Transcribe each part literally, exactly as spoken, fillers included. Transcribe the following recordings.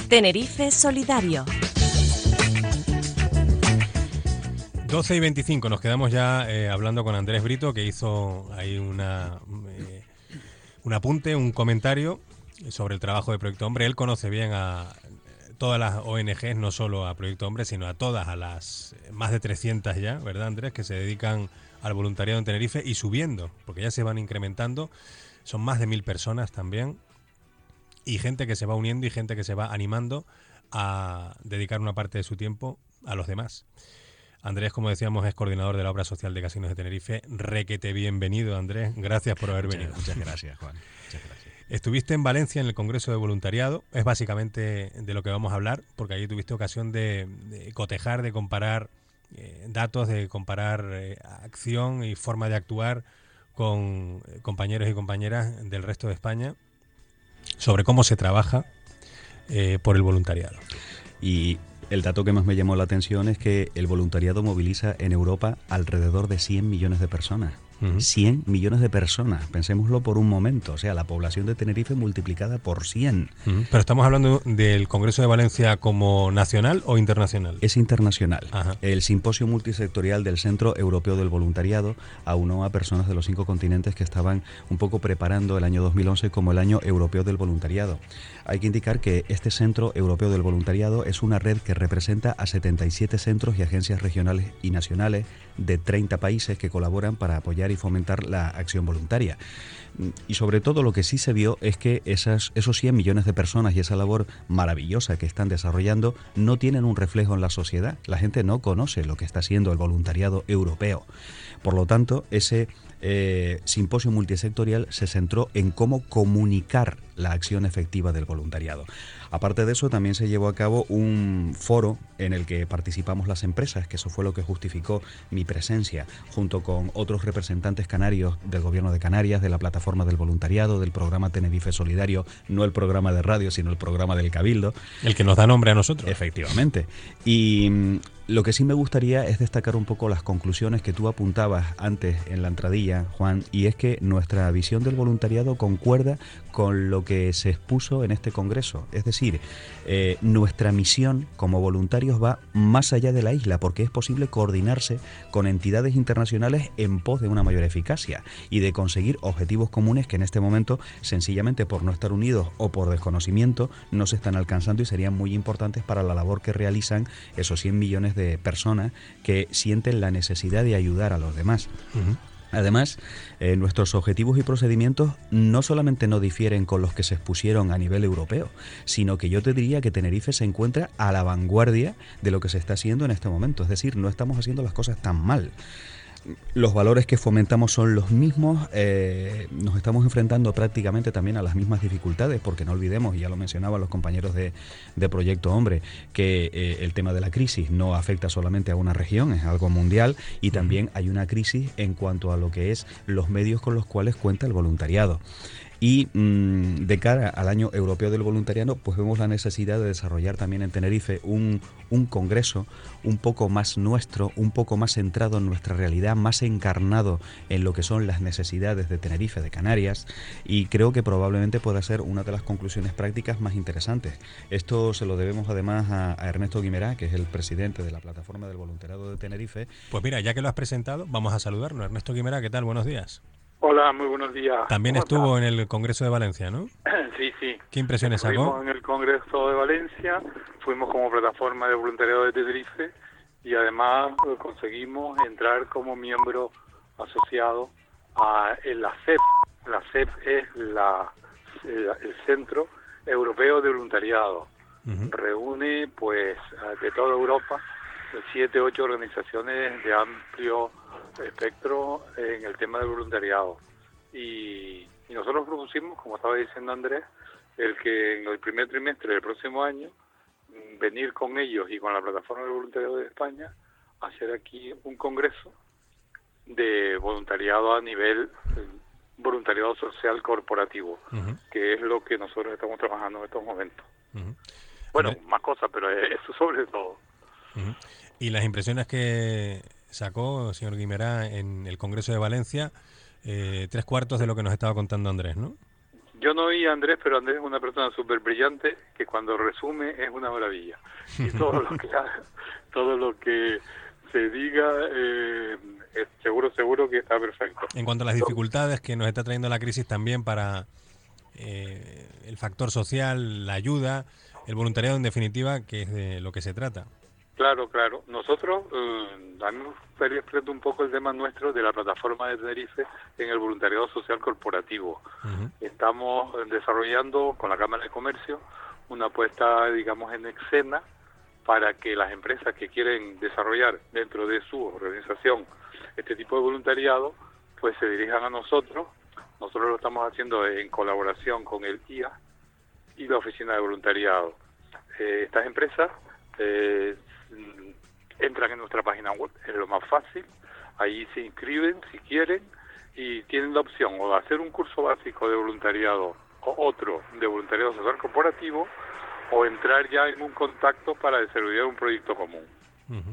Tenerife Solidario. doce y veinticinco, nos quedamos ya eh, hablando con Andrés Brito, que hizo ahí una eh, un apunte, un comentario sobre el trabajo de Proyecto Hombre. Él conoce bien a todas las O N Ges, no solo a Proyecto Hombre, sino a todas, a las más de trescientas ya, ¿verdad, Andrés?, que se dedican al voluntariado en Tenerife y subiendo, porque ya se van incrementando. Son más de mil personas también, y gente que se va uniendo y gente que se va animando a dedicar una parte de su tiempo a los demás. Andrés, como decíamos, es coordinador de la obra social de Casinos de Tenerife. Requete bienvenido, Andrés. Gracias por haber muchas, venido. Muchas gracias, Juan. Muchas gracias. Estuviste en Valencia en el Congreso de Voluntariado. Es básicamente de lo que vamos a hablar, porque allí tuviste ocasión de, de cotejar, de comparar eh, datos, de comparar eh, acción y forma de actuar con eh, compañeros y compañeras del resto de España sobre cómo se trabaja eh, por el voluntariado. Y el dato que más me llamó la atención es que el voluntariado moviliza en Europa alrededor de cien millones de personas. Uh-huh. cien millones de personas, pensémoslo por un momento, o sea, la población de Tenerife multiplicada por cien. Uh-huh. Pero estamos hablando del Congreso de Valencia como nacional o internacional. Es internacional. Ajá. El simposio multisectorial del Centro Europeo del Voluntariado aunó a personas de los cinco continentes que estaban un poco preparando el año dos mil once como el año europeo del voluntariado. Hay que indicar que este Centro Europeo del Voluntariado es una red que representa a setenta y siete centros y agencias regionales y nacionales de treinta países que colaboran para apoyar y fomentar la acción voluntaria. Y sobre todo lo que sí se vio es que esas, esos cien millones de personas y esa labor maravillosa que están desarrollando no tienen un reflejo en la sociedad. La gente no conoce lo que está haciendo el voluntariado europeo. Por lo tanto, ese eh, simposio multisectorial se centró en cómo comunicar la acción efectiva del voluntariado. Aparte de eso, también se llevó a cabo un foro en el que participamos las empresas, que eso fue lo que justificó mi presencia, junto con otros representantes canarios del Gobierno de Canarias, de la Plataforma del Voluntariado, del programa Tenerife Solidario, no el programa de radio, sino el programa del Cabildo. El que nos da nombre a nosotros. Efectivamente. Y mmm, lo que sí me gustaría es destacar un poco las conclusiones que tú apuntabas antes en la entradilla, Juan, y es que nuestra visión del voluntariado concuerda con lo que se expuso en este congreso. Es decir, eh, nuestra misión como voluntarios va más allá de la isla, porque es posible coordinarse con entidades internacionales en pos de una mayor eficacia y de conseguir objetivos comunes que en este momento, sencillamente por no estar unidos o por desconocimiento, no se están alcanzando y serían muy importantes para la labor que realizan esos cien millones de personas que sienten la necesidad de ayudar a los demás. Uh-huh. Además, eh, nuestros objetivos y procedimientos no solamente no difieren con los que se expusieron a nivel europeo, sino que yo te diría que Tenerife se encuentra a la vanguardia de lo que se está haciendo en este momento. Es decir, no estamos haciendo las cosas tan mal. Los valores que fomentamos son los mismos, eh, nos estamos enfrentando prácticamente también a las mismas dificultades, porque no olvidemos, y ya lo mencionaban los compañeros de, de Proyecto Hombre, que eh, el tema de la crisis no afecta solamente a una región, es algo mundial, y también hay una crisis en cuanto a lo que es los medios con los cuales cuenta el voluntariado. Y mmm, de cara al año europeo del voluntariado, pues vemos la necesidad de desarrollar también en Tenerife un, un congreso un poco más nuestro, un poco más centrado en nuestra realidad, más encarnado en lo que son las necesidades de Tenerife, de Canarias, y creo que probablemente pueda ser una de las conclusiones prácticas más interesantes. Esto se lo debemos además a, a Ernesto Guimerá, que es el presidente de la Plataforma del Voluntariado de Tenerife. Pues mira, ya que lo has presentado, vamos a saludarlo. Ernesto Guimerá, ¿qué tal? Buenos días. Hola, muy buenos días. También estuvo en el Congreso de Valencia, ¿no? Sí, sí. ¿Qué impresiones sacó? Estuvimos en el Congreso de Valencia, fuimos como plataforma de voluntariado de Tenerife y además conseguimos entrar como miembro asociado a en la C E P. La C E P es la, el, el Centro Europeo de Voluntariado. Uh-huh. Reúne, pues, de toda Europa, siete, ocho organizaciones de amplio espectro en el tema del voluntariado y, y nosotros propusimos, como estaba diciendo Andrés, el que en el primer trimestre del próximo año venir con ellos y con la Plataforma del Voluntariado de España a hacer aquí un congreso de voluntariado a nivel voluntariado social corporativo, uh-huh. que es lo que nosotros estamos trabajando en estos momentos. Uh-huh. Bueno, uh-huh. más cosas, pero eso sobre todo. Uh-huh. Y las impresiones que sacó, señor Guimerá, en el Congreso de Valencia, eh, tres cuartos de lo que nos estaba contando Andrés, ¿no? Yo no oí a Andrés, pero Andrés es una persona súper brillante que cuando resume es una maravilla. Y todo lo que haga, todo lo que se diga, eh, es seguro, seguro que está perfecto. En cuanto a las dificultades que nos está trayendo la crisis también para eh, el factor social, la ayuda, el voluntariado en definitiva, que es de lo que se trata. Claro, claro. Nosotros, eh, a mí me gustaría explicar un poco el tema nuestro de la plataforma de Tenerife en el voluntariado social corporativo. Uh-huh. Estamos desarrollando con la Cámara de Comercio una apuesta, digamos, en escena para que las empresas que quieren desarrollar dentro de su organización este tipo de voluntariado, pues se dirijan a nosotros. Nosotros lo estamos haciendo en colaboración con el I A y la Oficina de Voluntariado. Eh, estas empresas eh, entran en nuestra página web, es lo más fácil, ahí se inscriben si quieren y tienen la opción o de hacer un curso básico de voluntariado o otro de voluntariado social corporativo o entrar ya en un contacto para desarrollar un proyecto común. Uh-huh.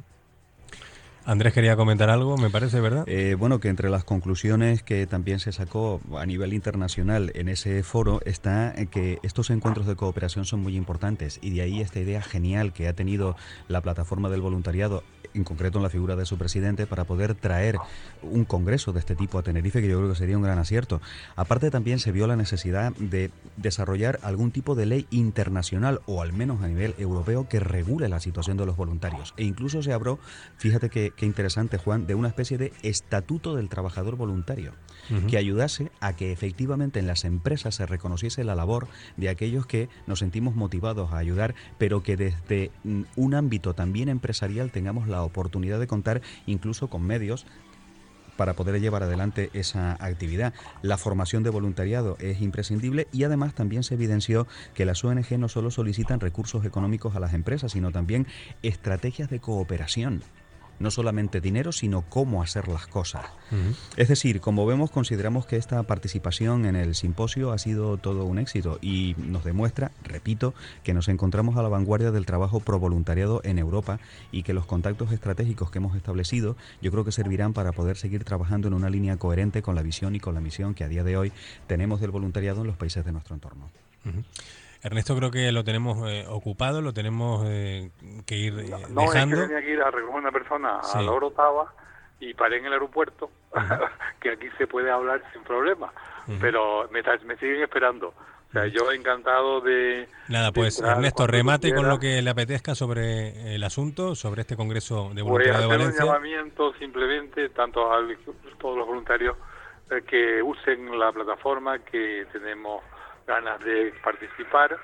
Andrés quería comentar algo, me parece, ¿verdad? Eh, bueno, que entre las conclusiones que también se sacó a nivel internacional en ese foro está que estos encuentros de cooperación son muy importantes y de ahí esta idea genial que ha tenido la plataforma del voluntariado, en concreto en la figura de su presidente, para poder traer un congreso de este tipo a Tenerife, que yo creo que sería un gran acierto. Aparte también se vio la necesidad de desarrollar algún tipo de ley internacional o al menos a nivel europeo que regule la situación de los voluntarios e incluso se habló, fíjate que qué interesante, Juan, de una especie de estatuto del trabajador voluntario, uh-huh. que ayudase a que efectivamente en las empresas se reconociese la labor de aquellos que nos sentimos motivados a ayudar, pero que desde un ámbito también empresarial tengamos la oportunidad de contar incluso con medios para poder llevar adelante esa actividad. La formación de voluntariado es imprescindible y además también se evidenció que las O N G no solo solicitan recursos económicos a las empresas, sino también estrategias de cooperación. No solamente dinero, sino cómo hacer las cosas. Uh-huh. Es decir, como vemos, consideramos que esta participación en el simposio ha sido todo un éxito y nos demuestra, repito, que nos encontramos a la vanguardia del trabajo pro voluntariado en Europa y que los contactos estratégicos que hemos establecido yo creo que servirán para poder seguir trabajando en una línea coherente con la visión y con la misión que a día de hoy tenemos del voluntariado en los países de nuestro entorno. Uh-huh. Ernesto, creo que lo tenemos eh, ocupado, lo tenemos eh, que ir eh, no, dejando. No, es que tenía que ir a recoger una persona sí. a la hora octava y paré en el aeropuerto, uh-huh. que aquí se puede hablar sin problema, uh-huh. pero me, me siguen esperando. O sea, yo encantado de... Nada, pues de Ernesto, remate con lo que le apetezca sobre el asunto, sobre este Congreso de Voluntariado de Valencia. Un llamamiento simplemente, tanto a todos los voluntarios eh, que usen la plataforma, que tenemos ganas de participar,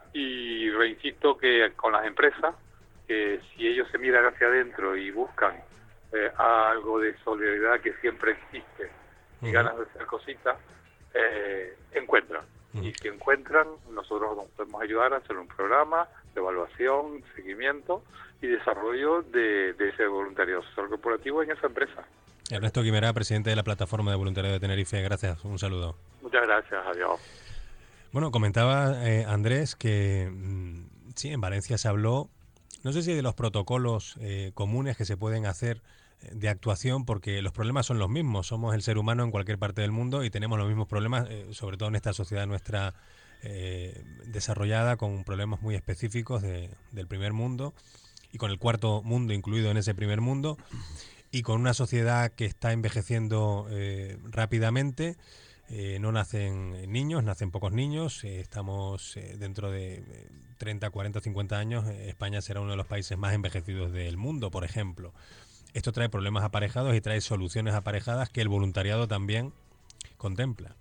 y reinsisto que con las empresas, que si ellos se miran hacia adentro y buscan eh, algo de solidaridad que siempre existe y uh-huh. ganas de hacer cositas, eh, encuentran. Uh-huh. Y si encuentran, nosotros nos podemos ayudar a hacer un programa de evaluación, seguimiento y desarrollo de, de ese voluntariado social corporativo en esa empresa. Ernesto Guimerá, presidente de la Plataforma de Voluntariado de Tenerife, gracias, un saludo. Muchas gracias, adiós. Bueno, comentaba eh, Andrés que mmm, sí, en Valencia se habló, no sé si de los protocolos eh, comunes que se pueden hacer eh, de actuación, porque los problemas son los mismos, somos el ser humano en cualquier parte del mundo y tenemos los mismos problemas, eh, sobre todo en esta sociedad nuestra eh, desarrollada, con problemas muy específicos de, del primer mundo y con el cuarto mundo incluido en ese primer mundo, y con una sociedad que está envejeciendo eh, rápidamente. Eh, no nacen niños, nacen pocos niños. Eh, estamos eh, dentro de eh, treinta, cuarenta, cincuenta años. Eh, España será uno de los países más envejecidos del mundo, por ejemplo. Esto trae problemas aparejados y trae soluciones aparejadas que el voluntariado también contempla.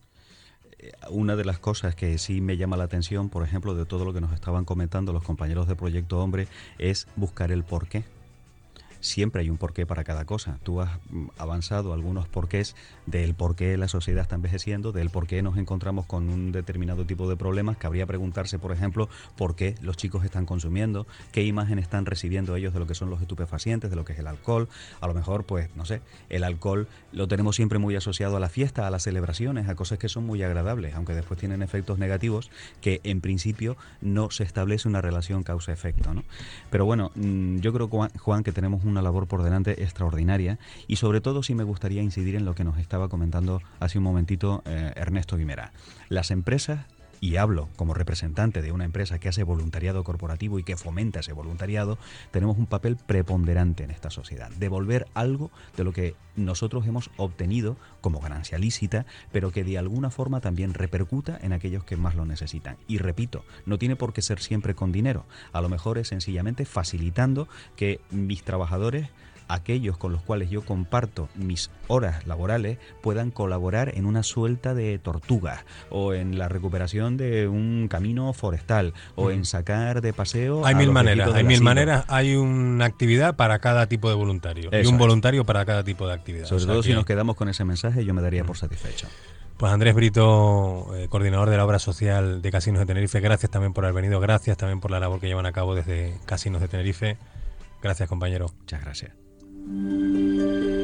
Una de las cosas que sí me llama la atención, por ejemplo, de todo lo que nos estaban comentando los compañeros de Proyecto Hombre, es buscar el porqué. Siempre hay un porqué para cada cosa. Tú has avanzado algunos porqués del por qué la sociedad está envejeciendo, del por qué nos encontramos con un determinado tipo de problemas. Cabría preguntarse, por ejemplo, por qué los chicos están consumiendo, qué imagen están recibiendo ellos de lo que son los estupefacientes, de lo que es el alcohol. A lo mejor, pues, no sé, el alcohol lo tenemos siempre muy asociado a la fiesta, a las celebraciones, a cosas que son muy agradables, aunque después tienen efectos negativos que en principio no se establece una relación causa-efecto, ¿no? Pero bueno, yo creo, Juan, que tenemos un una labor por delante extraordinaria y sobre todo sí me gustaría incidir en lo que nos estaba comentando hace un momentito eh, Ernesto Guimerá. Las empresas, y hablo como representante de una empresa que hace voluntariado corporativo y que fomenta ese voluntariado, tenemos un papel preponderante en esta sociedad. Devolver algo de lo que nosotros hemos obtenido como ganancia lícita, pero que de alguna forma también repercuta en aquellos que más lo necesitan. Y repito, no tiene por qué ser siempre con dinero. A lo mejor es sencillamente facilitando que mis trabajadores, aquellos con los cuales yo comparto mis horas laborales, puedan colaborar en una suelta de tortugas o en la recuperación de un camino forestal o mm. en sacar de paseo. Hay a mil los maneras, hay mil asilo. maneras, hay una actividad para cada tipo de voluntario. Eso y un es. voluntario para cada tipo de actividad. Sobre o sea todo que... si nos quedamos con ese mensaje, yo me daría mm. por satisfecho. Pues Andrés Brito, eh, coordinador de la obra social de Casinos de Tenerife, gracias también por haber venido, gracias también por la labor que llevan a cabo desde Casinos de Tenerife. Gracias, compañero. Muchas gracias.